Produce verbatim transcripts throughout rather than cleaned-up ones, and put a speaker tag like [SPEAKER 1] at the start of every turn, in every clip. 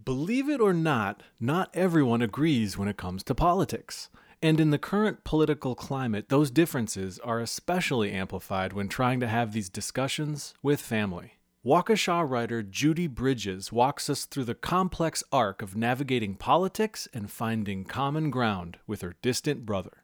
[SPEAKER 1] Believe it or not, not everyone agrees when it comes to politics. And in the current political climate, those differences are especially amplified when trying to have these discussions with family. Waukesha writer Judy Bridges walks us through the complex arc of navigating politics and finding common ground with her distant brother.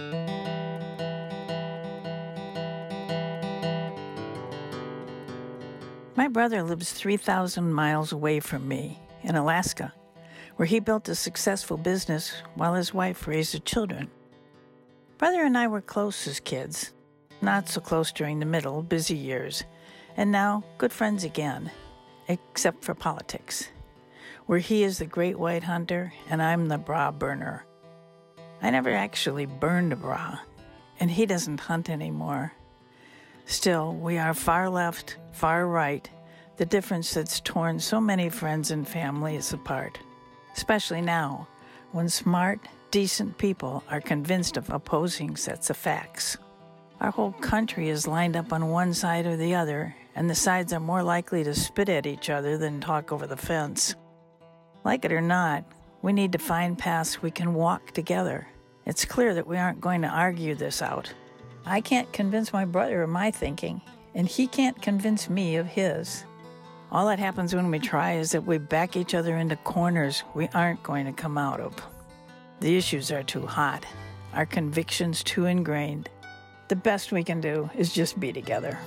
[SPEAKER 2] My brother lives three thousand miles away from me in Alaska, where he built a successful business while his wife raised the children. Brother and I were close as kids, not so close during the middle, busy years, and now good friends again, except for politics, where he is the great white hunter and I'm the bra burner. I never actually burned a bra, and he doesn't hunt anymore. Still, we are far left, far right, the difference that's torn so many friends and families apart, especially now, when smart, decent people are convinced of opposing sets of facts. Our whole country is lined up on one side or the other, and the sides are more likely to spit at each other than talk over the fence. Like it or not, we need to find paths we can walk together. It's clear that we aren't going to argue this out. I can't convince my brother of my thinking, and he can't convince me of his. All that happens when we try is that we back each other into corners we aren't going to come out of. The issues are too hot, our convictions too ingrained. The best we can do is just be together.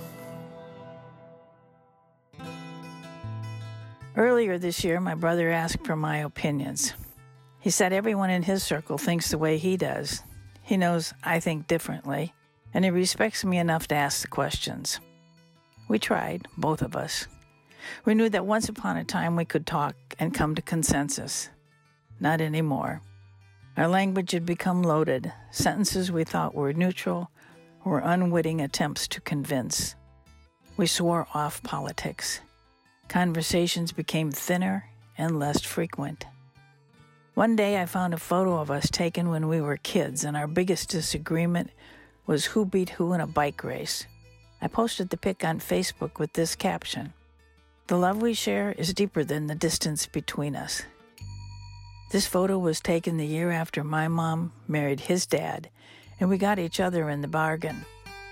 [SPEAKER 2] Earlier this year, my brother asked for my opinions. He said everyone in his circle thinks the way he does. He knows I think differently, and he respects me enough to ask the questions. We tried, both of us. We knew that once upon a time we could talk and come to consensus. Not anymore. Our language had become loaded. Sentences we thought were neutral were unwitting attempts to convince. We swore off politics. Conversations became thinner and less frequent. One day I found a photo of us taken when we were kids, and our biggest disagreement was who beat who in a bike race. I posted the pic on Facebook with this caption: "The love we share is deeper than the distance between us." This photo was taken the year after my mom married his dad, and we got each other in the bargain.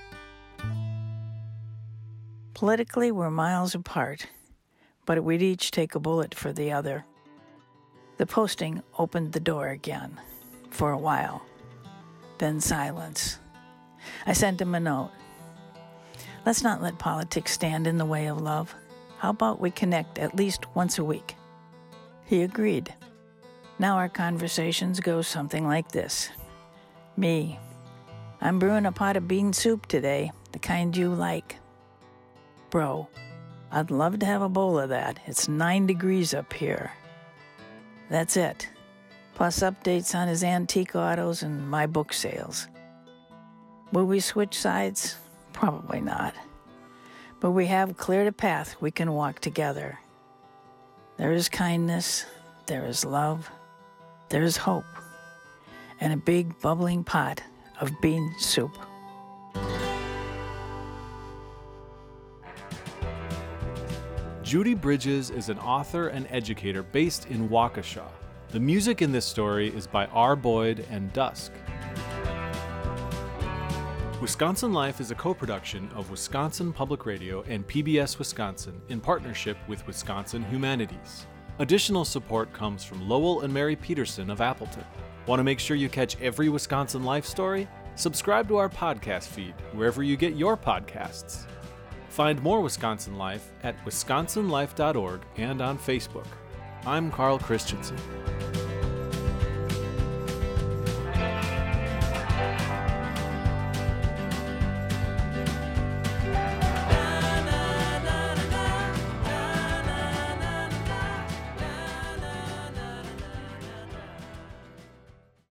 [SPEAKER 2] Politically, we're miles apart, but we'd each take a bullet for the other. The posting opened the door again, for a while. Then silence. I sent him a note. Let's not let politics stand in the way of love. How about we connect at least once a week? He agreed. Now our conversations go something like this. Me. I'm brewing a pot of bean soup today, the kind you like. Bro, I'd love to have a bowl of that. It's nine degrees up here. That's it. Plus updates on his antique autos and my book sales. Will we switch sides? Probably not. But we have cleared a path we can walk together. There is kindness, there is love, there is hope, and a big bubbling pot of bean soup.
[SPEAKER 1] Judy Bridges is an author and educator based in Waukesha. The music in this story is by R. Boyd and Dusk. Wisconsin Life is a co-production of Wisconsin Public Radio and P B S Wisconsin in partnership with Wisconsin Humanities. Additional support comes from Lowell and Mary Peterson of Appleton. Want to make sure you catch every Wisconsin Life story? Subscribe to our podcast feed wherever you get your podcasts. Find more Wisconsin Life at wisconsin life dot org and on Facebook. I'm Carl Christensen.